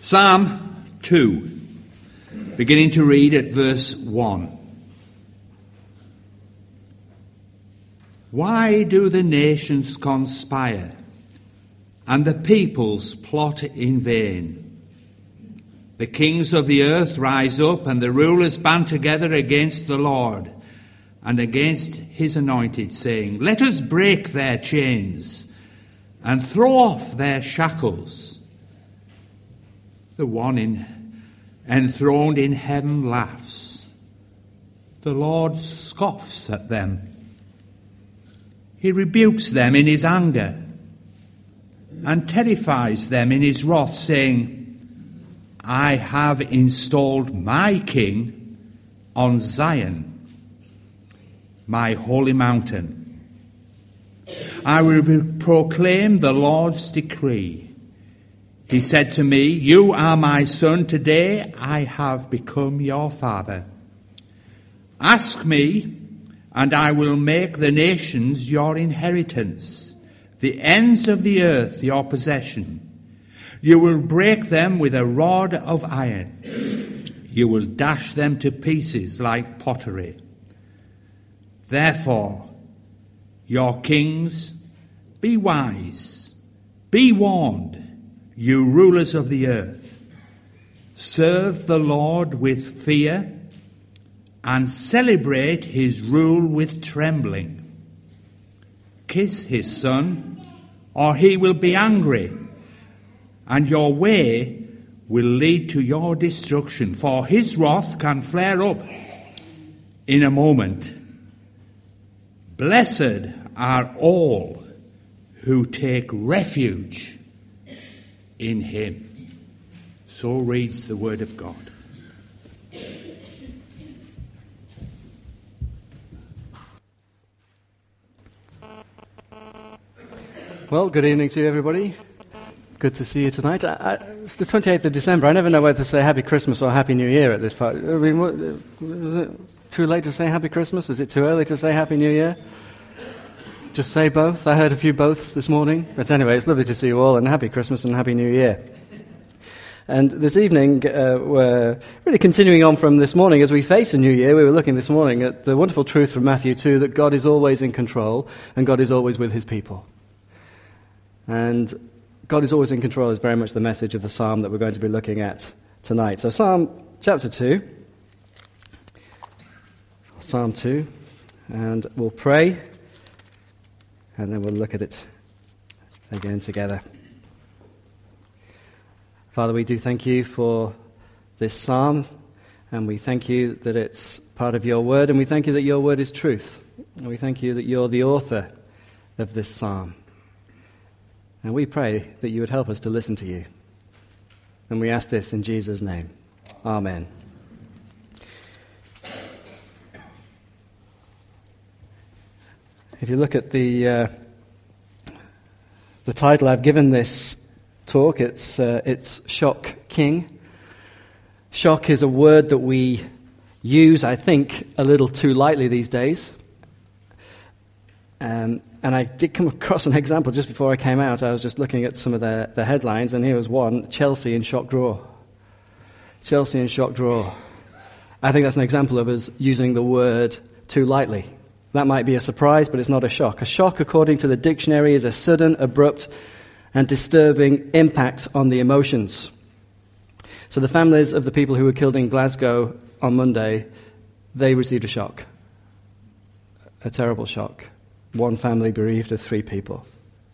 Psalm 2, beginning to read at verse 1. Why do the nations conspire, and the peoples plot in vain? The kings of the earth rise up, and the rulers band together against the Lord and against his anointed, saying, Let us break their chains and throw off their shackles. The one enthroned in heaven laughs. The Lord scoffs at them. He rebukes them in his anger and terrifies them in his wrath, saying, I have installed my king on Zion, my holy mountain. I will proclaim the Lord's decree. He said to me, You are my son, today I have become your father. Ask me, and I will make the nations your inheritance, the ends of the earth your possession. You will break them with a rod of iron. You will dash them to pieces like pottery. Therefore, your kings, be wise, be warned, you rulers of the earth. Serve the Lord with fear and celebrate his rule with trembling. Kiss his son, or he will be angry, and your way will lead to your destruction, for his wrath can flare up in a moment. Blessed are all who take refuge in him. So reads the word of God. Well, good evening to you, everybody. Good to see you tonight. It's the 28th of December. I never know whether to say Happy Christmas or Happy New Year at this part. I mean, is it too late to say Happy Christmas? Is it too early to say Happy New Year? Just say both. I heard a few boths this morning. But anyway, it's lovely to see you all, and Happy Christmas and Happy New Year. And this evening, we're really continuing on from this morning. As we face a new year, we were looking this morning at the wonderful truth from Matthew 2 that God is always in control and God is always with his people. And God is always in control is very much the message of the psalm that we're going to be looking at tonight. So Psalm chapter 2. Psalm 2. And we'll pray. And then we'll look at it again together. Father, we do thank you for this psalm, and we thank you that it's part of your word, and we thank you that your word is truth. And we thank you that you're the author of this psalm. And we pray that you would help us to listen to you. And we ask this in Jesus' name. Amen. If you look at the title I've given this talk, it's Shock King. Shock is a word that we use, I think, a little too lightly these days. And I did come across an example just before I came out. I was just looking at some of the headlines, and here was one: Chelsea in shock draw. Chelsea in shock draw. I think that's an example of us using the word too lightly. That might be a surprise, but it's not a shock. A shock, according to the dictionary, is a sudden, abrupt, and disturbing impact on the emotions. So the families of the people who were killed in Glasgow on Monday, they received a shock. A terrible shock. One family bereaved of 3 people.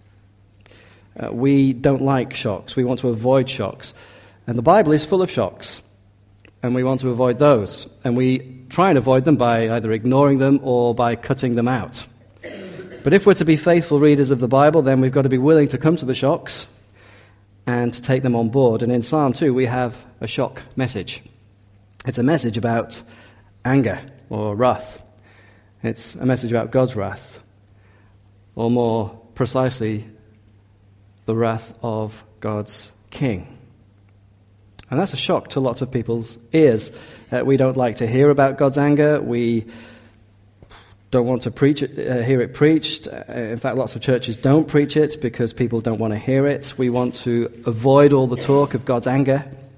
We don't like shocks. We want to avoid shocks. And the Bible is full of shocks. And we want to avoid those. And we try and avoid them by either ignoring them or by cutting them out. But if we're to be faithful readers of the Bible, then we've got to be willing to come to the shocks and to take them on board. And in Psalm 2, we have a shock message. It's a message about anger or wrath. It's a message about God's wrath. Or more precisely, the wrath of God's King. And that's a shock to lots of people's ears. We don't like to hear about God's anger. We don't want to hear it preached. In fact, lots of churches don't preach it because people don't want to hear it. We want to avoid all the talk of God's anger.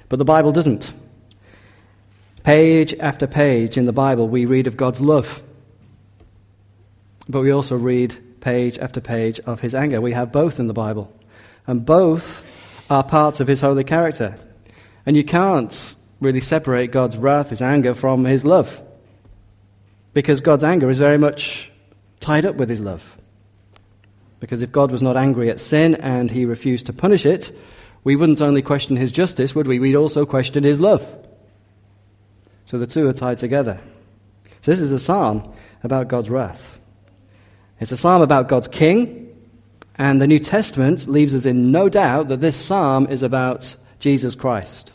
But the Bible doesn't. Page after page in the Bible we read of God's love. But we also read page after page of his anger. We have both in the Bible. And both are parts of his holy character. And you can't really separate God's wrath, his anger, from his love. Because God's anger is very much tied up with his love. Because if God was not angry at sin and he refused to punish it, we wouldn't only question his justice, would we? We'd also question his love. So the two are tied together. So this is a psalm about God's wrath. It's a psalm about God's king, and the New Testament leaves us in no doubt that this psalm is about Jesus Christ.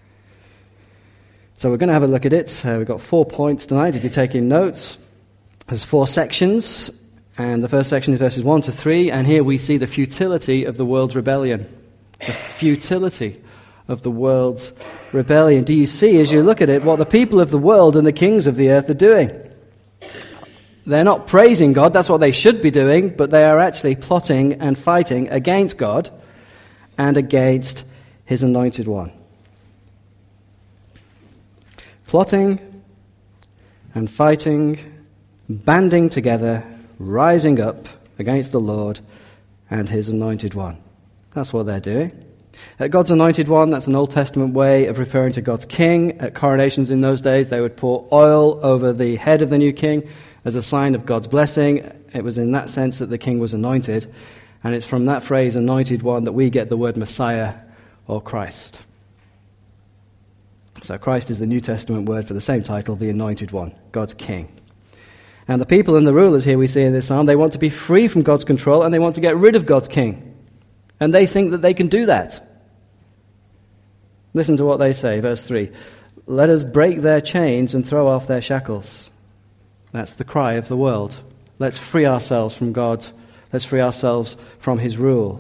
So we're going to have a look at it. We've got 4 points tonight if you're taking notes. There's 4 sections, and the first section is verses 1 to 3, and here we see the futility of the world's rebellion. The futility of the world's rebellion. Do you see, as you look at it, what the people of the world and the kings of the earth are doing? They're not praising God, that's what they should be doing, but they are actually plotting and fighting against God and against his anointed one. Plotting and fighting, banding together, rising up against the Lord and his anointed one. That's what they're doing. God's anointed one, that's an Old Testament way of referring to God's king. At coronations in those days, they would pour oil over the head of the new king as a sign of God's blessing. It was in that sense that the king was anointed. And it's from that phrase, anointed one, that we get the word Messiah or Christ. So Christ is the New Testament word for the same title, the anointed one, God's king. And the people and the rulers here we see in this psalm, they want to be free from God's control and they want to get rid of God's king. And they think that they can do that. Listen to what they say, verse 3. Let us break their chains and throw off their shackles. That's the cry of the world. Let's free ourselves from God. Let's free ourselves from his rule.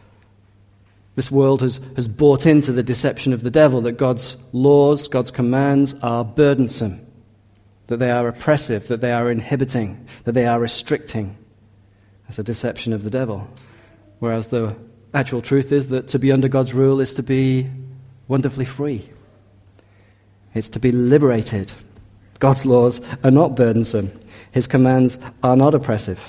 This world has bought into the deception of the devil that God's laws, God's commands are burdensome, that they are oppressive, that they are inhibiting, that they are restricting. That's a deception of the devil. Whereas the actual truth is that to be under God's rule is to be wonderfully free. It's to be liberated. God's laws are not burdensome. His commands are not oppressive.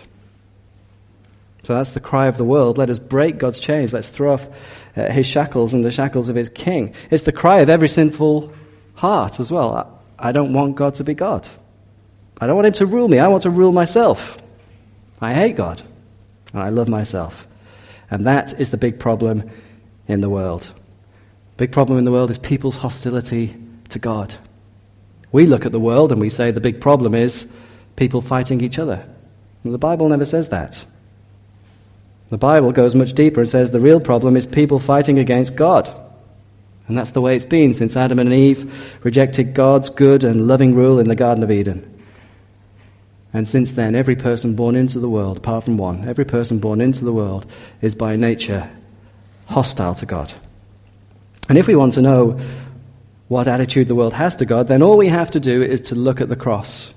So that's the cry of the world. Let us break God's chains. Let's throw off his shackles and the shackles of his king. It's the cry of every sinful heart as well. I don't want God to be God. I don't want him to rule me. I want to rule myself. I hate God. And I love myself. And that is the big problem in the world. Big problem in the world is people's hostility to God. We look at the world and we say the big problem is people fighting each other. And the Bible never says that. The Bible goes much deeper and says the real problem is people fighting against God. And that's the way it's been since Adam and Eve rejected God's good and loving rule in the Garden of Eden. And since then, every person born into the world, apart from one, every person born into the world is by nature hostile to God. And if we want to know what attitude the world has to God, then all we have to do is to look at the cross.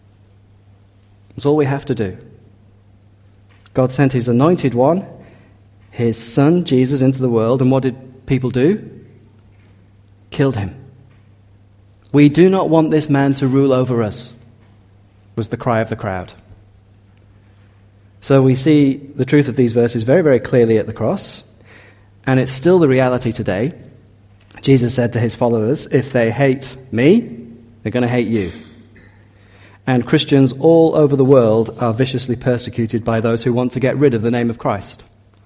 That's all we have to do. God sent his anointed one, his son, Jesus, into the world, and what did people do? Killed him. We do not want this man to rule over us, was the cry of the crowd. So we see the truth of these verses very, very clearly at the cross, and it's still the reality today. Jesus said to his followers, if they hate me, they're going to hate you. And Christians all over the world are viciously persecuted by those who want to get rid of the name of Christ.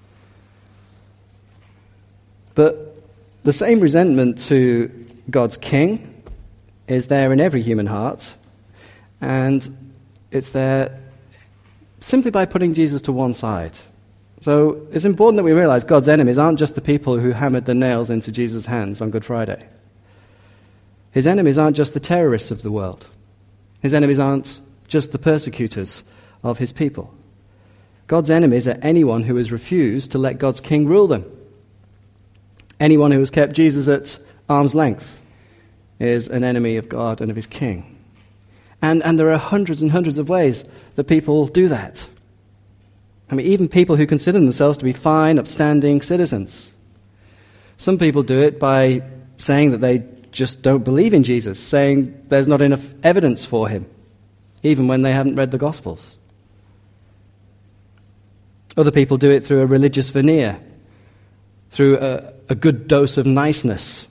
But the same resentment to God's king is there in every human heart, and it's there simply by putting Jesus to one side. So it's important that we realize God's enemies aren't just the people who hammered the nails into Jesus' hands on Good Friday. His enemies aren't just the terrorists of the world. His enemies aren't just the persecutors of his people. God's enemies are anyone who has refused to let God's king rule them. Anyone who has kept Jesus at arm's length is an enemy of God and of his king. And there are hundreds and hundreds of ways that people do that. I mean, even people who consider themselves to be fine, upstanding citizens. Some people do it by saying that they just don't believe in Jesus, saying there's not enough evidence for him, even when they haven't read the Gospels. Other people do it through a religious veneer, through a good dose of niceness.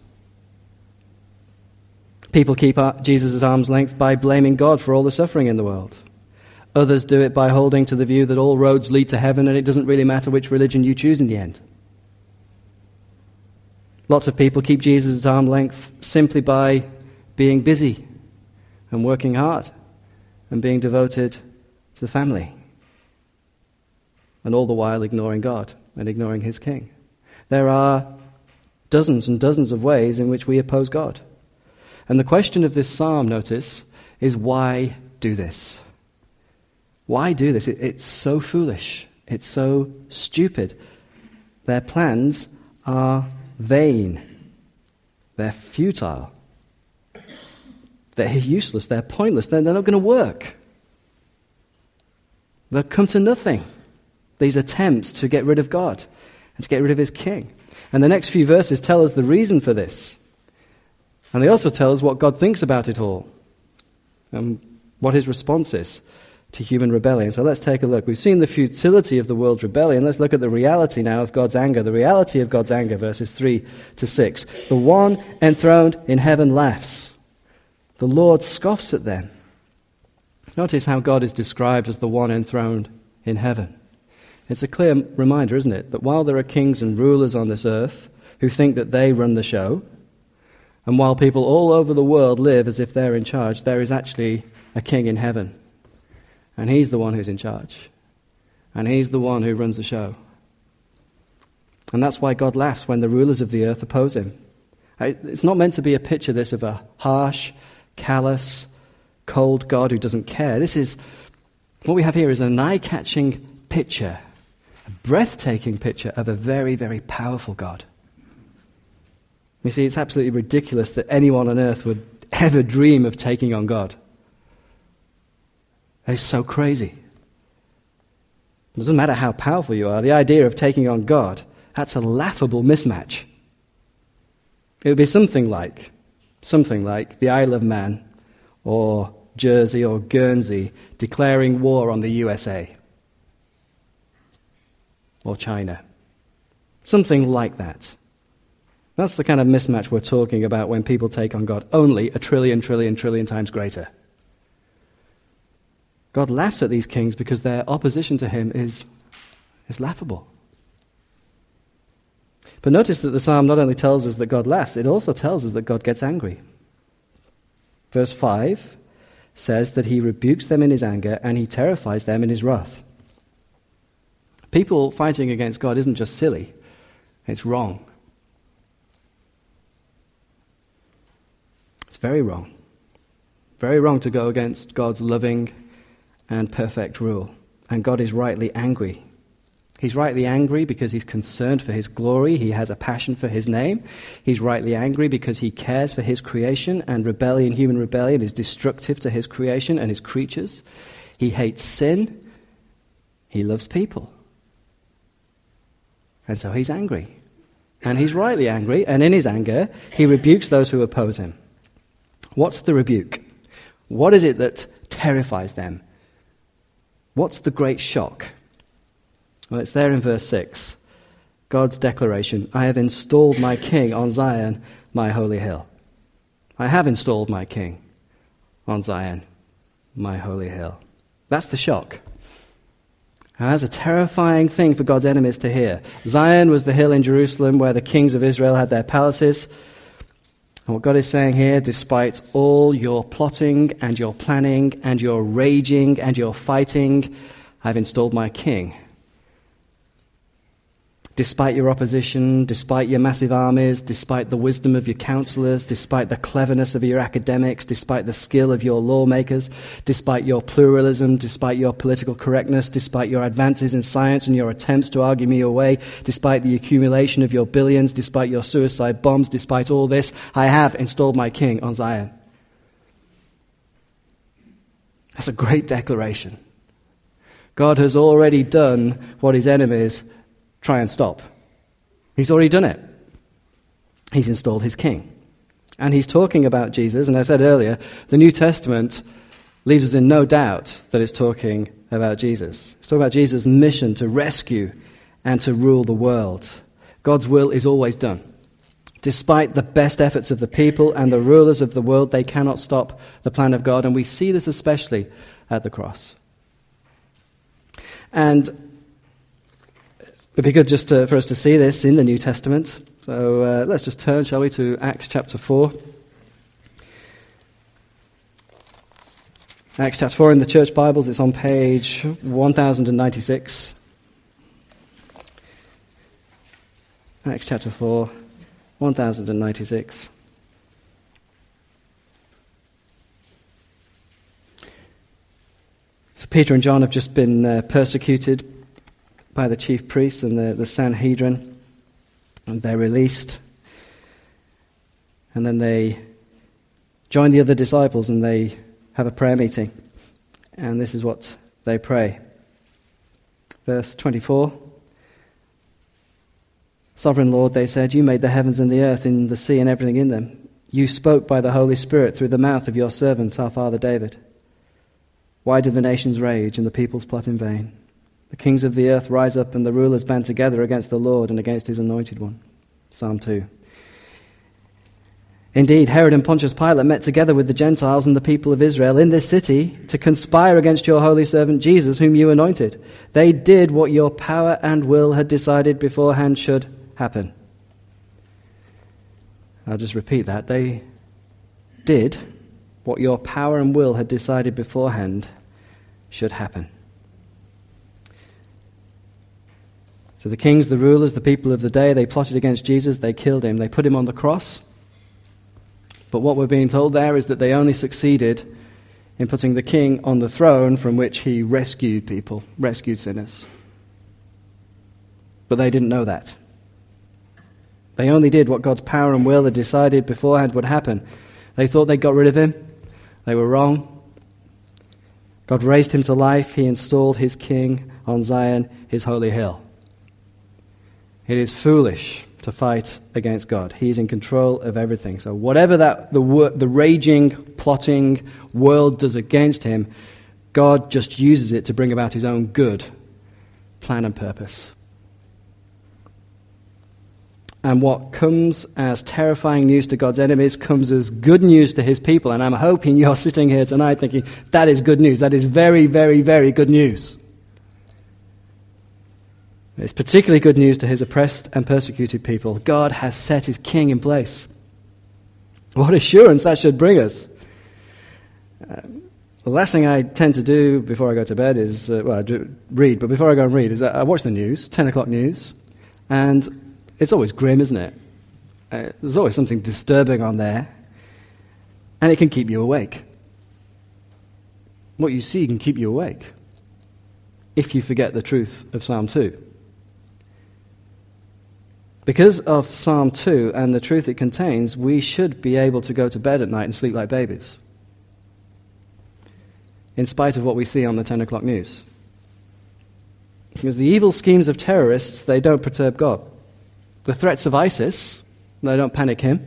People keep Jesus at arm's length by blaming God for all the suffering in the world. Others do it by holding to the view that all roads lead to heaven and it doesn't really matter which religion you choose in the end. Lots of people keep Jesus at arm's length simply by being busy and working hard and being devoted to the family, and all the while ignoring God and ignoring his king. There are dozens and dozens of ways in which we oppose God. And the question of this psalm, notice, is why do this? Why do this? It's so foolish. It's so stupid. Their plans are vain. They're futile. They're useless. They're pointless. They're not going to work. They'll come to nothing, these attempts to get rid of God and to get rid of his king. And the next few verses tell us the reason for this. And they also tell us what God thinks about it all and what his response is to human rebellion. So let's take a look. We've seen the futility of the world's rebellion. Let's look at the reality now of God's anger. The reality of God's anger, verses 3 to 6. The one enthroned in heaven laughs. The Lord scoffs at them. Notice how God is described as the one enthroned in heaven. It's a clear reminder, isn't it, that while there are kings and rulers on this earth who think that they run the show, and while people all over the world live as if they're in charge, there is actually a king in heaven. And he's the one who's in charge. And he's the one who runs the show. And that's why God laughs when the rulers of the earth oppose him. It's not meant to be a picture, this, of a harsh, callous, cold God who doesn't care. What we have here is an eye-catching picture, a breathtaking picture of a very, very powerful God. You see, it's absolutely ridiculous that anyone on earth would ever dream of taking on God. It's so crazy. It doesn't matter how powerful you are. The idea of taking on God, that's a laughable mismatch. It would be something like the Isle of Man or Jersey or Guernsey declaring war on the USA or China. Something like that. That's the kind of mismatch we're talking about when people take on God, only a trillion times greater. God laughs at these kings because their opposition to him is laughable. But notice that the psalm not only tells us that God laughs, it also tells us that God gets angry. Verse 5 says that he rebukes them in his anger and he terrifies them in his wrath. People fighting against God isn't just silly, it's wrong. It's very wrong. Very wrong to go against God's loving and perfect rule. And God is rightly angry. He's rightly angry because he's concerned for his glory. He has a passion for his name. He's rightly angry because he cares for his creation, and human rebellion is destructive to his creation and his creatures. He hates sin. He loves people. And so he's angry. And he's rightly angry, and in his anger, he rebukes those who oppose him. What's the rebuke? What is it that terrifies them? What's the great shock? Well, it's there in verse 6. God's declaration, I have installed my king on Zion, my holy hill. I have installed my king on Zion, my holy hill. That's the shock. And that's a terrifying thing for God's enemies to hear. Zion was the hill in Jerusalem where the kings of Israel had their palaces. And what God is saying here, despite all your plotting and your planning and your raging and your fighting, I've installed my king. Despite your opposition, despite your massive armies, despite the wisdom of your counselors, despite the cleverness of your academics, despite the skill of your lawmakers, despite your pluralism, despite your political correctness, despite your advances in science and your attempts to argue me away, despite the accumulation of your billions, despite your suicide bombs, despite all this, I have installed my king on Zion. That's a great declaration. God has already done what his enemies try and stop. He's already done it. He's installed his king. And he's talking about Jesus, and I said earlier, the New Testament leaves us in no doubt that it's talking about Jesus. It's talking about Jesus' mission to rescue and to rule the world. God's will is always done. Despite the best efforts of the people and the rulers of the world, they cannot stop the plan of God, and we see this especially at the cross. And it'd be good just for us to see this in the New Testament. So let's just turn, shall we, to Acts chapter 4. Acts chapter 4 in the church Bibles, it's on page 1096. Acts chapter 4, 1096. So Peter and John have just been persecuted by the chief priests and the Sanhedrin. And they're released. And then they join the other disciples and they have a prayer meeting. And this is what they pray. Verse 24. Sovereign Lord, they said, you made the heavens and the earth and the sea and everything in them. You spoke by the Holy Spirit through the mouth of your servant, our father David. Why do the nations rage and the peoples plot in vain? The kings of the earth rise up and the rulers band together against the Lord and against his anointed one. Psalm 2. Indeed, Herod and Pontius Pilate met together with the Gentiles and the people of Israel in this city to conspire against your holy servant Jesus, whom you anointed. They did what your power and will had decided beforehand should happen. I'll just repeat that. They did what your power and will had decided beforehand should happen. So the kings, the rulers, the people of the day, they plotted against Jesus, they killed him, they put him on the cross. But what we're being told there is that they only succeeded in putting the king on the throne from which he rescued people, rescued sinners. But they didn't know that. They only did what God's power and will had decided beforehand would happen. They thought they got rid of him. They were wrong. God raised him to life. He installed his king on Zion, his holy hill. It is foolish to fight against God. He is in control of everything. So whatever the raging, plotting world does against him, God just uses it to bring about his own good plan and purpose. And what comes as terrifying news to God's enemies comes as good news to his people. And I'm hoping you're sitting here tonight thinking, that is good news. That is very, very, very good news. It's particularly good news to his oppressed and persecuted people. God has set his king in place. What assurance that should bring us. The last thing I tend to do before I go to bed is, I do read, but before I go and read, is I watch the news, 10 o'clock news, and it's always grim, isn't it? There's always something disturbing on there, and it can keep you awake. What you see can keep you awake if you forget the truth of Psalm 2. Because of Psalm 2 and the truth it contains, we should be able to go to bed at night and sleep like babies, in spite of what we see on the 10 o'clock news. Because the evil schemes of terrorists, they don't perturb God. The threats of ISIS, they don't panic him.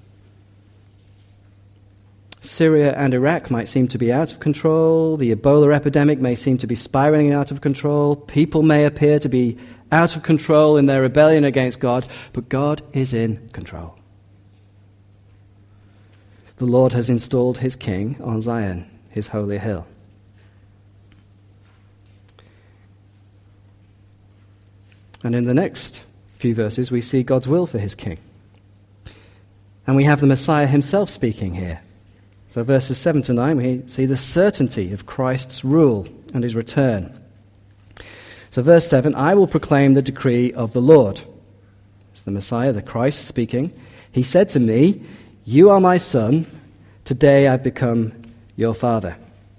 Syria and Iraq might seem to be out of control. The Ebola epidemic may seem to be spiraling out of control. People may appear to be out of control in their rebellion against God, but God is in control. The Lord has installed his king on Zion, his holy hill. And in the next few verses, we see God's will for his king. And we have the Messiah himself speaking here. So verses 7 to 9, we see the certainty of Christ's rule and his return. So verse 7, I will proclaim the decree of the Lord. It's the Messiah, the Christ speaking. He said to me, you are my son, today I've become your father.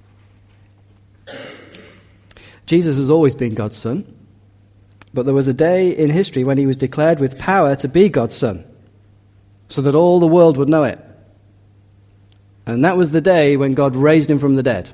Jesus has always been God's son, but there was a day in history when he was declared with power to be God's son, so that all the world would know it. And that was the day when God raised him from the dead,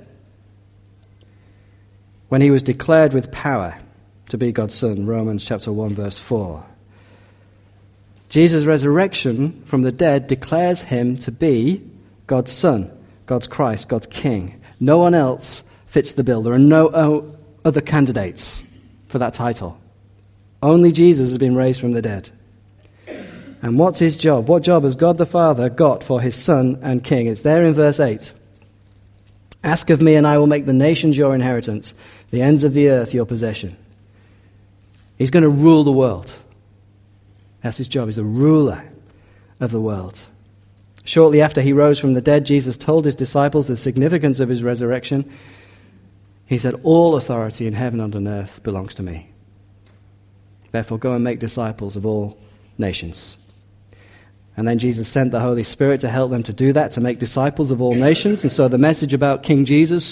when he was declared with power to be God's son, Romans chapter 1, verse 4. Jesus' resurrection from the dead declares him to be God's Son, God's Christ, God's King. No one else fits the bill. There are no other candidates for that title. Only Jesus has been raised from the dead. And what's his job? What job has God the Father got for his Son and King? It's there in verse 8. Ask of me, and I will make the nations your inheritance, the ends of the earth your possession. He's going to rule the world. That's his job. He's the ruler of the world. Shortly after he rose from the dead, Jesus told his disciples the significance of his resurrection. He said, all authority in heaven and on earth belongs to me. Therefore, go and make disciples of all nations. And then Jesus sent the Holy Spirit to help them to do that, to make disciples of all nations. And so the message about King Jesus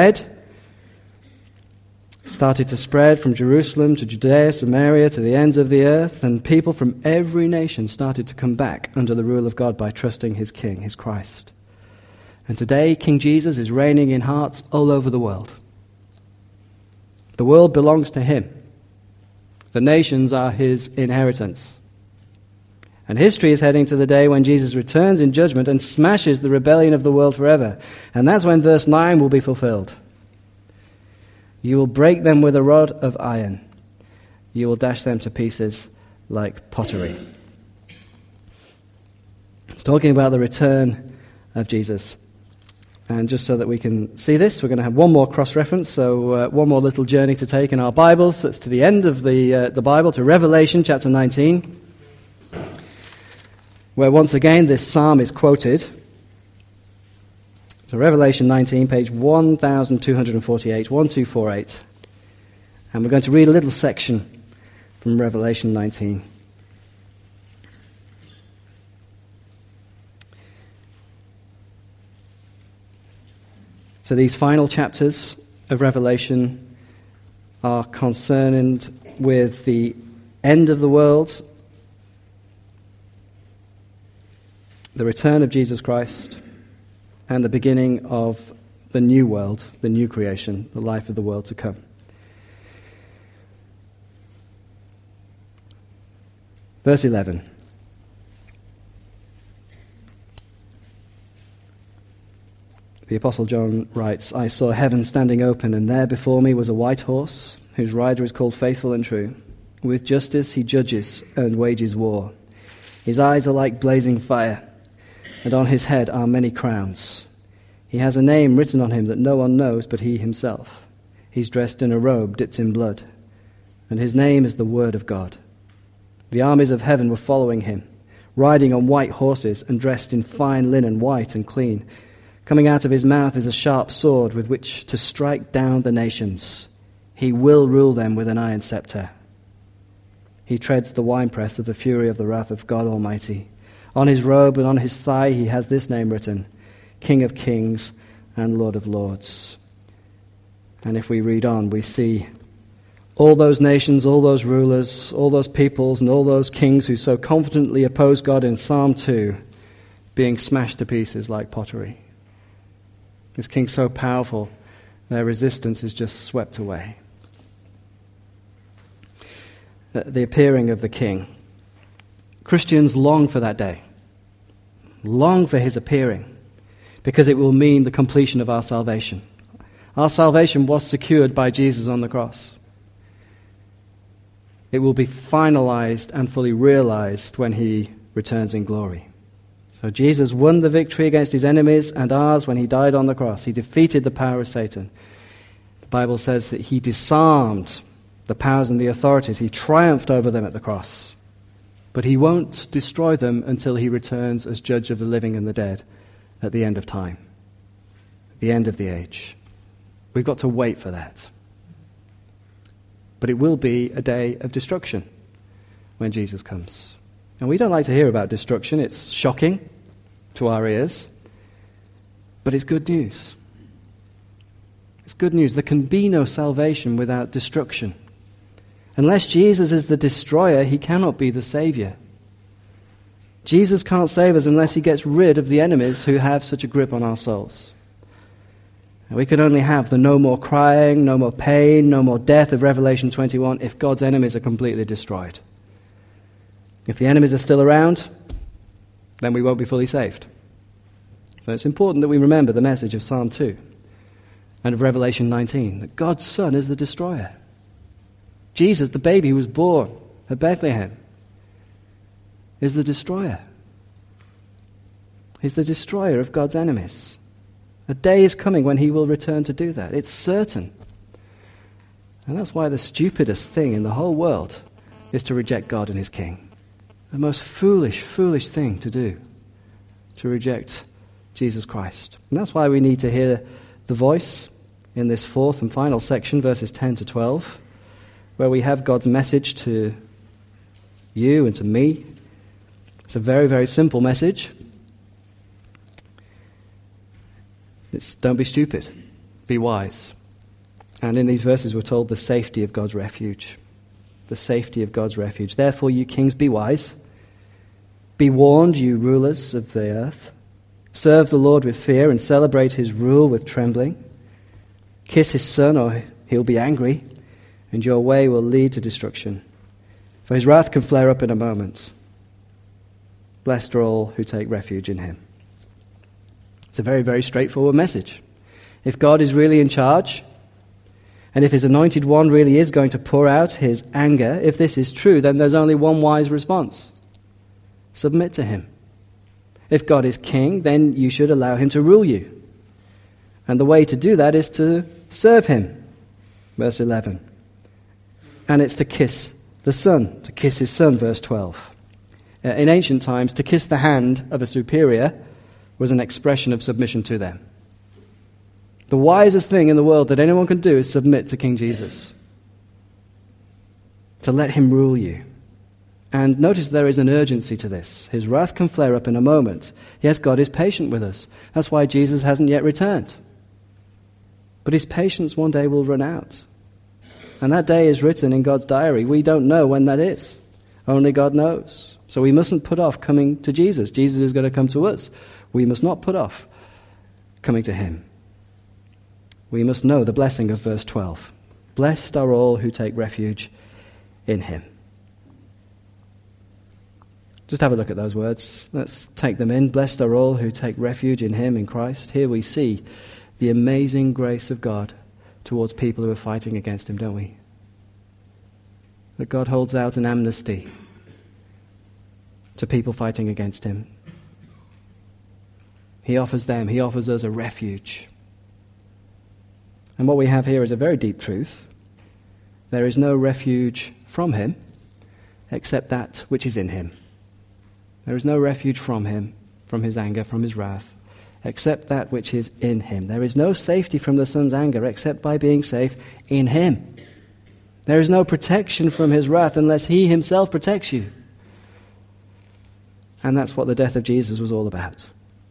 started to spread from Jerusalem to Judea, Samaria, to the ends of the earth. And people from every nation started to come back under the rule of God by trusting his King, his Christ. And today, King Jesus is reigning in hearts all over the world. The world belongs to him. The nations are his inheritance. And history is heading to the day when Jesus returns in judgment and smashes the rebellion of the world forever. And that's when verse 9 will be fulfilled. You will break them with a rod of iron. You will dash them to pieces like pottery. It's talking about the return of Jesus. And just so that we can see this, we're going to have one more cross-reference, so one more little journey to take in our Bibles. It's to the end of the Bible, to Revelation chapter 19, where once again this psalm is quoted. So Revelation 19, page 1248, 1248. And we're going to read a little section from Revelation 19. So these final chapters of Revelation are concerned with the end of the world, the return of Jesus Christ, and the beginning of the new world, the new creation, the life of the world to come. Verse 11. The Apostle John writes, I saw heaven standing open, and there before me was a white horse, whose rider is called Faithful and True. With justice he judges and wages war. His eyes are like blazing fire, and on his head are many crowns. He has a name written on him that no one knows but he himself. He's dressed in a robe dipped in blood, and his name is the Word of God. The armies of heaven were following him, riding on white horses and dressed in fine linen, white and clean. Coming out of his mouth is a sharp sword with which to strike down the nations. He will rule them with an iron scepter. He treads the winepress of the fury of the wrath of God Almighty. On his robe and on his thigh he has this name written, King of Kings and Lord of Lords. And if we read on, we see all those nations, all those rulers, all those peoples, and all those kings who so confidently oppose God in Psalm 2 being smashed to pieces like pottery. This king so powerful, their resistance is just swept away. The appearing of the king. Christians long for that day. Long for his appearing, because it will mean the completion of our salvation. Our salvation was secured by Jesus on the cross. It will be finalized and fully realized when he returns in glory. So Jesus won the victory against his enemies and ours when he died on the cross. He defeated the power of Satan. The Bible says that he disarmed the powers and the authorities. He triumphed over them at the cross. But he won't destroy them until he returns as judge of the living and the dead at the end of time, at the end of the age. We've got to wait for that. But it will be a day of destruction when Jesus comes. And we don't like to hear about destruction. It's shocking to our ears. But it's good news. It's good news. There can be no salvation without destruction. Unless Jesus is the destroyer, he cannot be the Savior. Jesus can't save us unless he gets rid of the enemies who have such a grip on our souls. And we can only have the no more crying, no more pain, no more death of Revelation 21 if God's enemies are completely destroyed. If the enemies are still around, then we won't be fully saved. So it's important that we remember the message of Psalm 2 and of Revelation 19, that God's Son is the destroyer. Jesus, the baby who was born at Bethlehem, is the destroyer. He's the destroyer of God's enemies. A day is coming when he will return to do that. It's certain. And that's why the stupidest thing in the whole world is to reject God and his King. The most foolish, foolish thing to do, to reject Jesus Christ. And that's why we need to hear the voice in this fourth and final section, verses 10 to 12, where we have God's message to you and to me. It's a very, very simple message. It's don't be stupid, be wise. And in these verses we're told the safety of God's refuge. The safety of God's refuge. Therefore, you kings, be wise. Be warned, you rulers of the earth. Serve the Lord with fear and celebrate his rule with trembling. Kiss his Son, or he'll be angry, and your way will lead to destruction. For his wrath can flare up in a moment. Blessed are all who take refuge in him. It's a very, very straightforward message. If God is really in charge, and if his anointed one really is going to pour out his anger, if this is true, then there's only one wise response. Submit to him. If God is king, then you should allow him to rule you. And the way to do that is to serve him. Verse 11. And it's to kiss the Son, to kiss his Son, verse 12. In ancient times, to kiss the hand of a superior was an expression of submission to them. The wisest thing in the world that anyone can do is submit to King Jesus. To let him rule you. And notice there is an urgency to this. His wrath can flare up in a moment. Yes, God is patient with us. That's why Jesus hasn't yet returned. But his patience one day will run out. And that day is written in God's diary. We don't know when that is. Only God knows. So we mustn't put off coming to Jesus. Jesus is going to come to us. We must not put off coming to him. We must know the blessing of verse 12. Blessed are all who take refuge in him. Just have a look at those words. Let's take them in. Blessed are all who take refuge in him, in Christ. Here we see the amazing grace of God towards people who are fighting against him, don't we? That God holds out an amnesty to people fighting against him. He offers us a refuge. And what we have here is a very deep truth. There is no refuge from him except that which is in him. There is no refuge from him, from his anger, from his wrath, except that which is in him. There is no safety from the Son's anger except by being safe in him. There is no protection from his wrath unless he himself protects you. And that's what the death of Jesus was all about.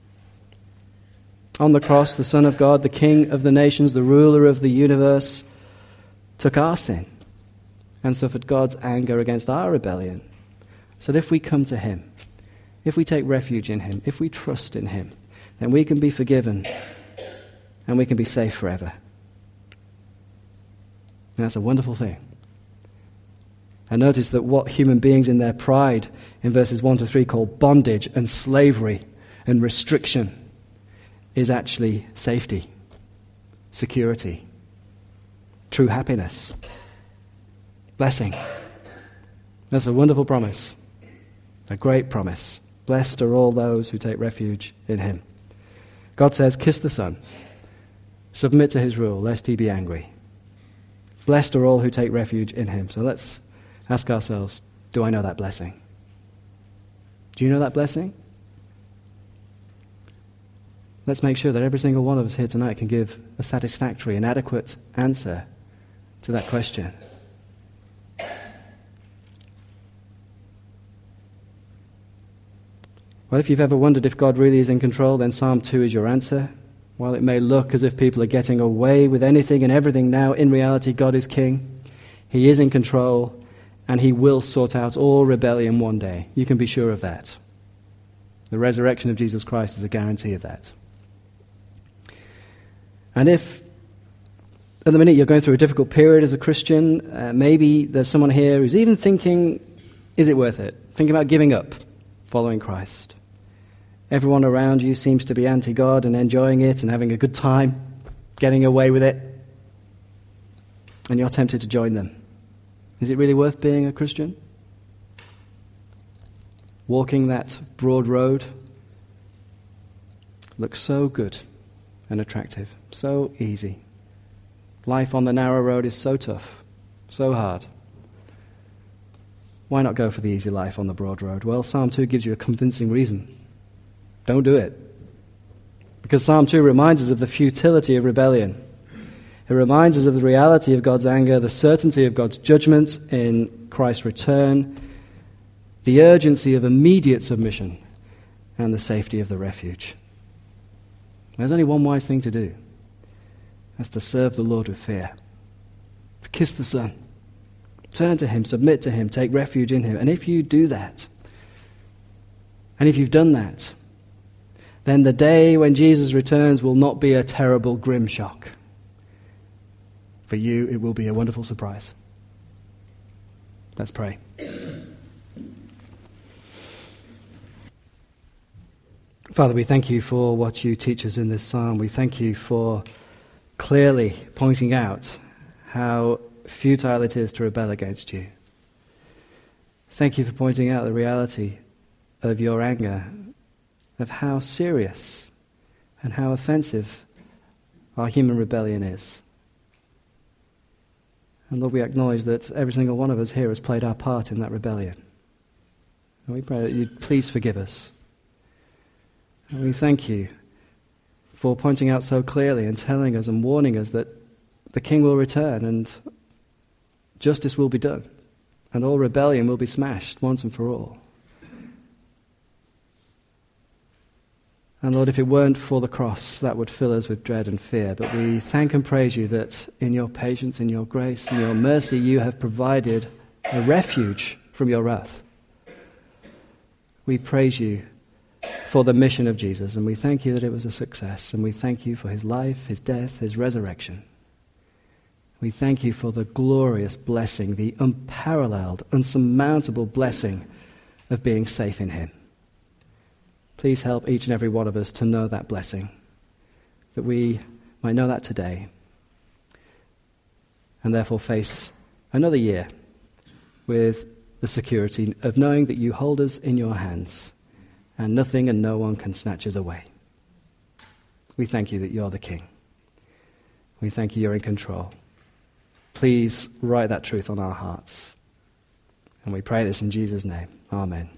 On the cross, the Son of God, the King of the nations, the ruler of the universe, took our sin and suffered God's anger against our rebellion. So that if we come to him, if we take refuge in him, if we trust in him, then we can be forgiven and we can be safe forever. And that's a wonderful thing. And notice that what human beings in their pride in verses 1 to 3 call bondage and slavery and restriction is actually safety, security, true happiness, blessing. That's a wonderful promise, a great promise. Blessed are all those who take refuge in him. God says, kiss the Son, submit to his rule, lest he be angry. Blessed are all who take refuge in him. So let's ask ourselves, do I know that blessing? Do you know that blessing? Let's make sure that every single one of us here tonight can give a satisfactory and adequate answer to that question. Well, if you've ever wondered if God really is in control, then Psalm 2 is your answer. While it may look as if people are getting away with anything and everything now, in reality, God is king. He is in control, and he will sort out all rebellion one day. You can be sure of that. The resurrection of Jesus Christ is a guarantee of that. And if at the minute you're going through a difficult period as a Christian, maybe there's someone here who's even thinking Is it worth it? Think about giving up, following Christ. Everyone around you seems to be anti-God and enjoying it and having a good time, getting away with it. And you're tempted to join them. Is it really worth being a Christian? Walking that broad road looks so good and attractive, so easy. Life on the narrow road is so tough, so hard. Why not go for the easy life on the broad road? Well, Psalm 2 gives you a convincing reason. Don't do it. Because Psalm 2 reminds us of the futility of rebellion. It reminds us of the reality of God's anger, the certainty of God's judgment in Christ's return, the urgency of immediate submission, and the safety of the refuge. There's only one wise thing to do. That's to serve the Lord with fear. To kiss the Son. Turn to Him, submit to Him, take refuge in Him. And if you do that, and if you've done that, then the day when Jesus returns will not be a terrible, grim shock. For you, it will be a wonderful surprise. Let's pray. Father, we thank you for what you teach us in this psalm. We thank you for clearly pointing out how futile it is to rebel against you. Thank you for pointing out the reality of your anger, of how serious and how offensive our human rebellion is. And Lord, we acknowledge that every single one of us here has played our part in that rebellion. And we pray that you'd please forgive us. And we thank you for pointing out so clearly and telling us and warning us that the King will return and justice will be done and all rebellion will be smashed once and for all. And Lord, if it weren't for the cross, that would fill us with dread and fear. But we thank and praise you that in your patience, in your grace, in your mercy, you have provided a refuge from your wrath. We praise you for the mission of Jesus, and we thank you that it was a success, and we thank you for his life, his death, his resurrection. We thank you for the glorious blessing, the unparalleled, unsurmountable blessing of being safe in him. Please help each and every one of us to know that blessing, that we might know that today, and therefore face another year with the security of knowing that you hold us in your hands, and nothing and no one can snatch us away. We thank you that you're the King. We thank you you're in control. Please write that truth on our hearts. And we pray this in Jesus' name. Amen.